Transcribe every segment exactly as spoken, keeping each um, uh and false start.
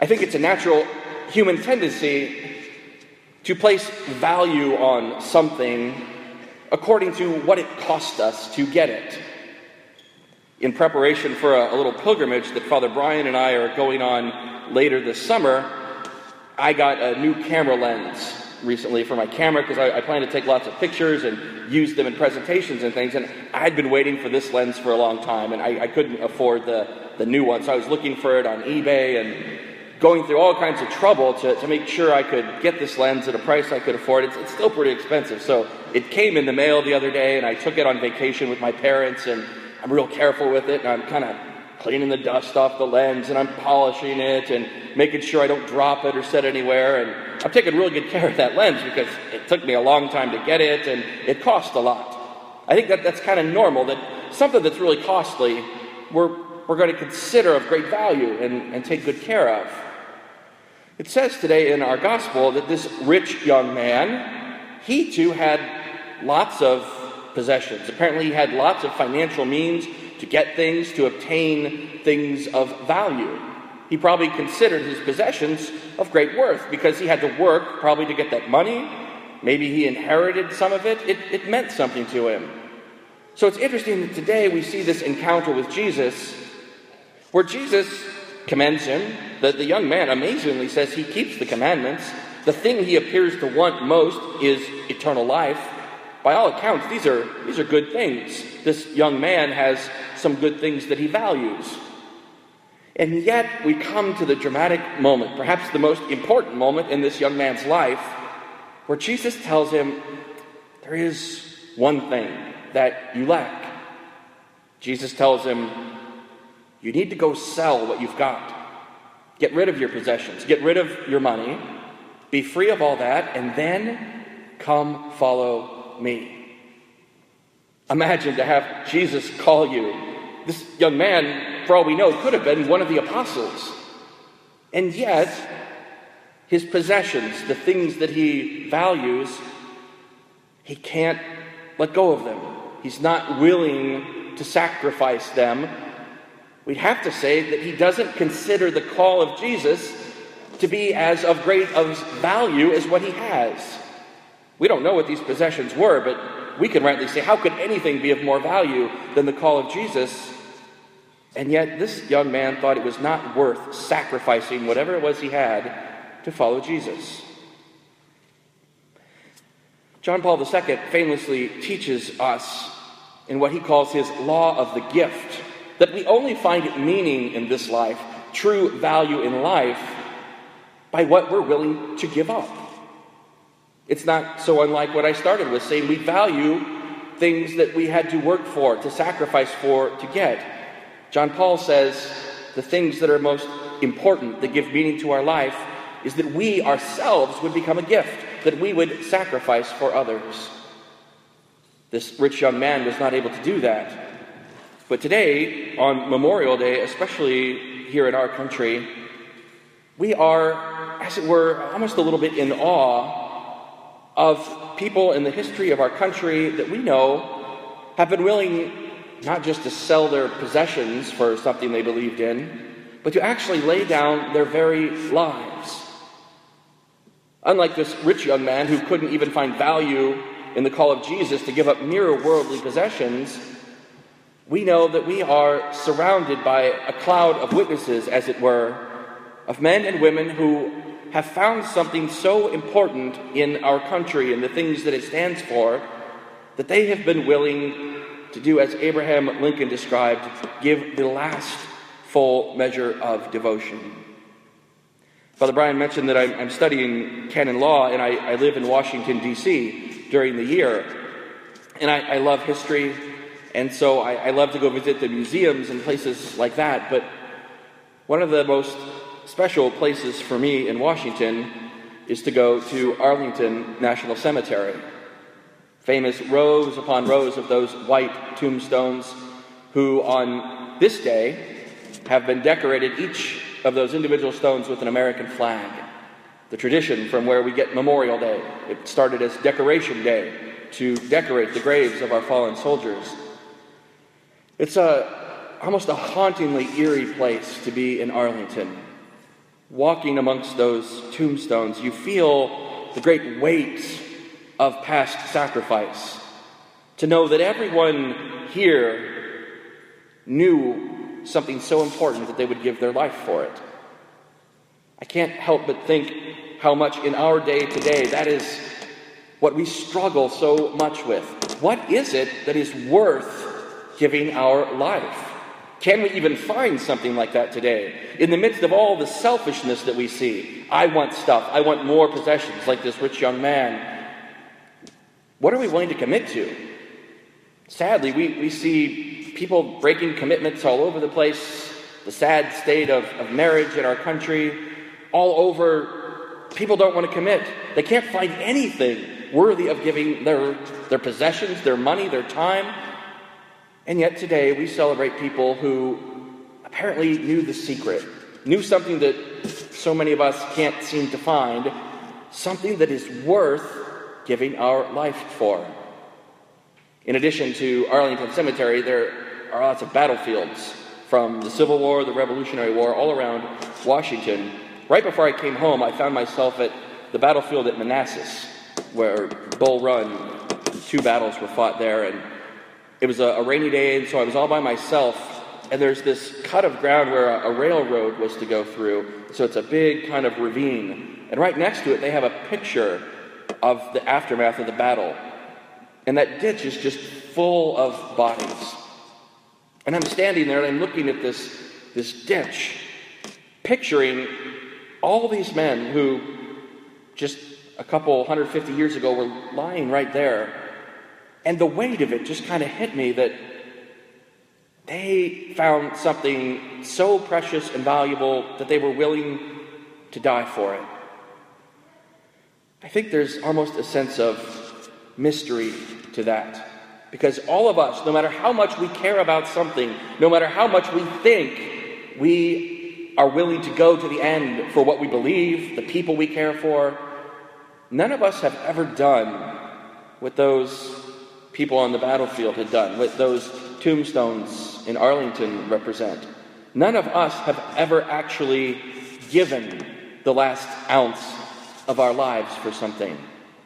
I think it's a natural human tendency to place value on something according to what it cost us to get it. In preparation for a, a little pilgrimage that Father Brian and I are going on later this summer, I got a new camera lens recently for my camera because I, I plan to take lots of pictures and use them in presentations and things, and I'd been waiting for this lens for a long time, and I, I couldn't afford the, the new one, so I was looking for it on eBay and going through all kinds of trouble to, to make sure I could get this lens at a price I could afford. It's, it's still pretty expensive, so it came in the mail the other day, and I took it on vacation with my parents, and I'm real careful with it, and I'm kind of cleaning the dust off the lens, and I'm polishing it, and making sure I don't drop it or set it anywhere, and I'm taking really good care of that lens because it took me a long time to get it, and it cost a lot. I think that that's kind of normal, that something that's really costly, we're, we're going to consider of great value and, and take good care of. It says today in our gospel that this rich young man, he too had lots of possessions. Apparently he had lots of financial means to get things, to obtain things of value. He probably considered his possessions of great worth because he had to work probably to get that money. Maybe he inherited some of it. It, it meant something to him. So it's interesting that today we see this encounter with Jesus where Jesus commends him. The, the young man amazingly says he keeps the commandments. The thing he appears to want most is eternal life. By all accounts, these are, these are good things. This young man has some good things that he values. And yet we come to the dramatic moment, perhaps the most important moment in this young man's life, where Jesus tells him, there is one thing that you lack. Jesus tells him, you need to go sell what you've got. Get rid of your possessions. Get rid of your money. Be free of all that, and then come follow me. Imagine to have Jesus call you. This young man, for all we know, could have been one of the apostles. And yet, his possessions, the things that he values, he can't let go of them. He's not willing to sacrifice them. We'd have to say that he doesn't consider the call of Jesus to be as of great of value as what he has. We don't know what these possessions were, but we can rightly say, how could anything be of more value than the call of Jesus? And yet this young man thought it was not worth sacrificing whatever it was he had to follow Jesus. John Paul the Second famously teaches us in what he calls his law of the gift, that we only find meaning in this life, true value in life, by what we're willing to give up. It's not so unlike what I started with, saying we value things that we had to work for, to sacrifice for, to get. John Paul says the things that are most important, that give meaning to our life, is that we ourselves would become a gift, that we would sacrifice for others. This rich young man was not able to do that. But today, on Memorial Day, especially here in our country, we are, as it were, almost a little bit in awe of people in the history of our country that we know have been willing not just to sell their possessions for something they believed in, but to actually lay down their very lives. Unlike this rich young man who couldn't even find value in the call of Jesus to give up mere worldly possessions, we know that we are surrounded by a cloud of witnesses, as it were, of men and women who have found something so important in our country and the things that it stands for, that they have been willing to do, as Abraham Lincoln described, give the last full measure of devotion. Father Brian mentioned that I'm, I'm studying canon law, and I, I live in Washington, D C during the year. And I, I love history, and so I, I love to go visit the museums and places like that. But one of the most special places for me in Washington is to go to Arlington National Cemetery. Famous rows upon rows of those white tombstones who on this day have been decorated, each of those individual stones, with an American flag. The tradition from where we get Memorial Day. It started as Decoration Day to decorate the graves of our fallen soldiers. It's a almost a hauntingly eerie place to be in Arlington. walking amongst those tombstones, you feel the great weight of past sacrifice. To know that everyone here knew something so important that they would give their life for it. I can't help but think how much in our day today that is what we struggle so much with. What is it that is worth giving our life? Can we even find something like that today? In the midst of all the selfishness that we see, I want stuff, I want more possessions, like this rich young man. What are we willing to commit to? Sadly, we, we see people breaking commitments all over the place, the sad state of, of marriage in our country, all over. People don't want to commit. They can't find anything worthy of giving their, their possessions, their money, their time. And yet today we celebrate people who apparently knew the secret, knew something that so many of us can't seem to find, something that is worth giving our life for. In addition to Arlington Cemetery, there are lots of battlefields from the Civil War, the Revolutionary War, all around Washington. Right before I came home, I found myself at the battlefield at Manassas, where Bull Run, two battles were fought there, and it was a, a rainy day, and so I was all by myself, and there's this cut of ground where a, a railroad was to go through, so it's a big kind of ravine, and right next to it they have a picture of the aftermath of the battle, and that ditch is just full of bodies. And I'm standing there, and I'm looking at this, this ditch, picturing all these men who just a couple one hundred fifty years ago were lying right there. And the weight of it just kind of hit me that they found something so precious and valuable that they were willing to die for it. I think there's almost a sense of mystery to that. Because all of us, no matter how much we care about something, no matter how much we think we are willing to go to the end for what we believe, the people we care for, none of us have ever done what those people on the battlefield had done, what those tombstones in Arlington represent. None of us have ever actually given the last ounce of our lives for something.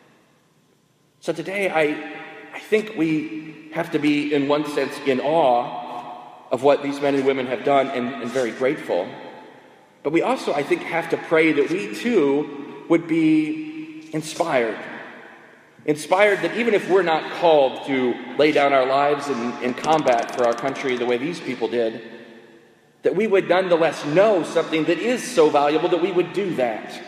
So today I, I think we have to be, in one sense, in awe of what these men and women have done and, and very grateful. But we also, I think, have to pray that we too would be inspired. Inspired that even if we're not called to lay down our lives in, in combat for our country the way these people did, that we would nonetheless know something that is so valuable that we would do that.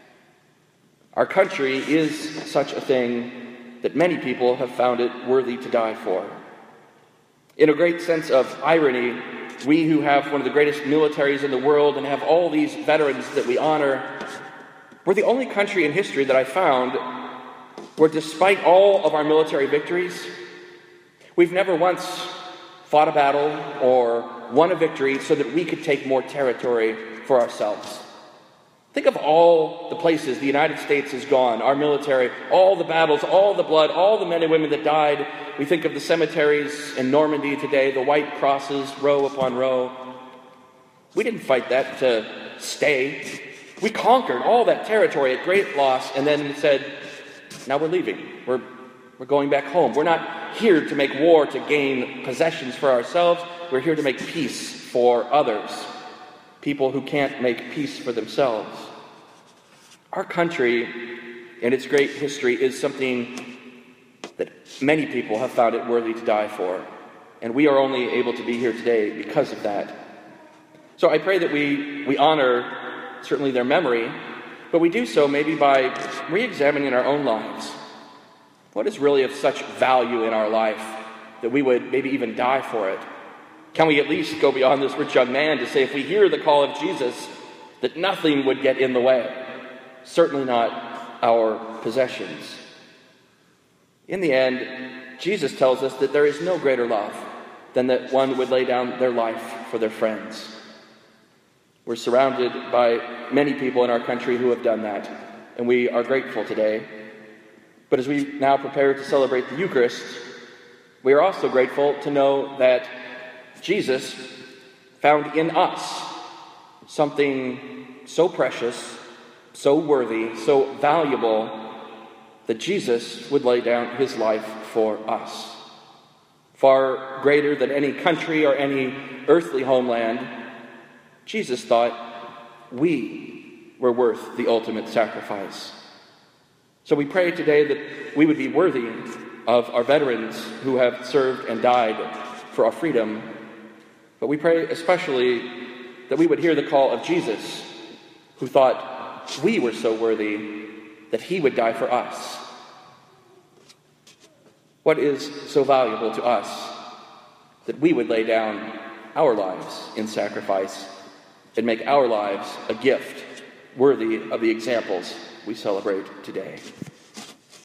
Our country is such a thing that many people have found it worthy to die for. In a great sense of irony, we who have one of the greatest militaries in the world and have all these veterans that we honor, we're the only country in history that I found where, despite all of our military victories, we've never once fought a battle or won a victory so that we could take more territory for ourselves. Think of all the places the United States has gone, our military, all the battles, all the blood, all the men and women that died. We think of the cemeteries in Normandy today, the white crosses, row upon row. We didn't fight that to stay. We conquered all that territory at great loss and then said, now we're leaving. We're, we're going back home. We're not here to make war to gain possessions for ourselves. We're here to make peace for others. People who can't make peace for themselves. Our country and its great history is something that many people have found it worthy to die for. And we are only able to be here today because of that. So I pray that we, we honor certainly their memory, but we do so maybe by re-examining our own lives. What is really of such value in our life that we would maybe even die for it? Can we at least go beyond this rich young man to say, if we hear the call of Jesus, that nothing would get in the way? Certainly not our possessions. In the end, Jesus tells us that there is no greater love than that one would lay down their life for their friends. We're surrounded by many people in our country who have done that, and we are grateful today. But as we now prepare to celebrate the Eucharist, we are also grateful to know that Jesus found in us something so precious, so worthy, so valuable, that Jesus would lay down his life for us. Far greater than any country or any earthly homeland, Jesus thought we were worth the ultimate sacrifice. So we pray today that we would be worthy of our veterans who have served and died for our freedom. But we pray especially that we would hear the call of Jesus, who thought we were so worthy that he would die for us. What is so valuable to us that we would lay down our lives in sacrifice and make our lives a gift worthy of the examples we celebrate today?